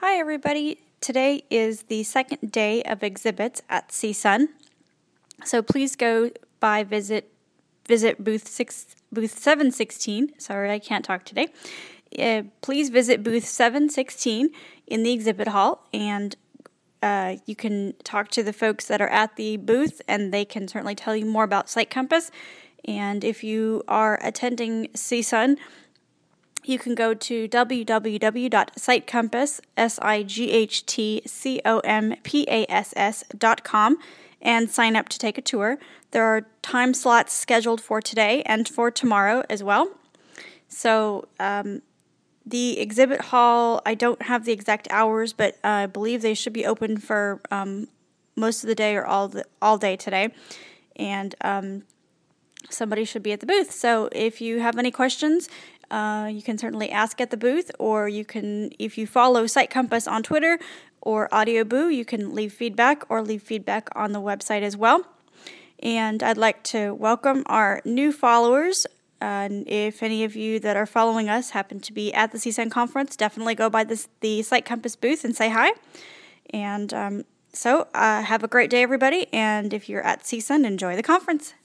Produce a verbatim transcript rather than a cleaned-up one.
Hi everybody, today is the second day of exhibits at C S U N, so please go by visit visit booth six booth seven sixteen. Sorry, I can't talk today. Uh, please visit booth seven sixteen in the exhibit hall, and uh, you can talk to the folks that are at the booth, and they can certainly tell you more about Site Compass. And if you are attending C S U N, you can go to w w w dot site compass dot com and sign up to take a tour. There are time slots scheduled for today and for tomorrow as well. So um, the exhibit hall, I don't have the exact hours, but I believe they should be open for um, most of the day or all the, all day today. And um, somebody should be at the booth. So if you have any questions, Uh, you can certainly ask at the booth, or you can, if you follow Site Compass on Twitter or AudioBoo, you can leave feedback or leave feedback on the website as well. And I'd like to welcome our new followers. Uh, if any of you that are following us happen to be at the C S U N conference, definitely go by this, the Site Compass booth and say hi. And um, so uh, have a great day, everybody. And if you're at C S U N, enjoy the conference.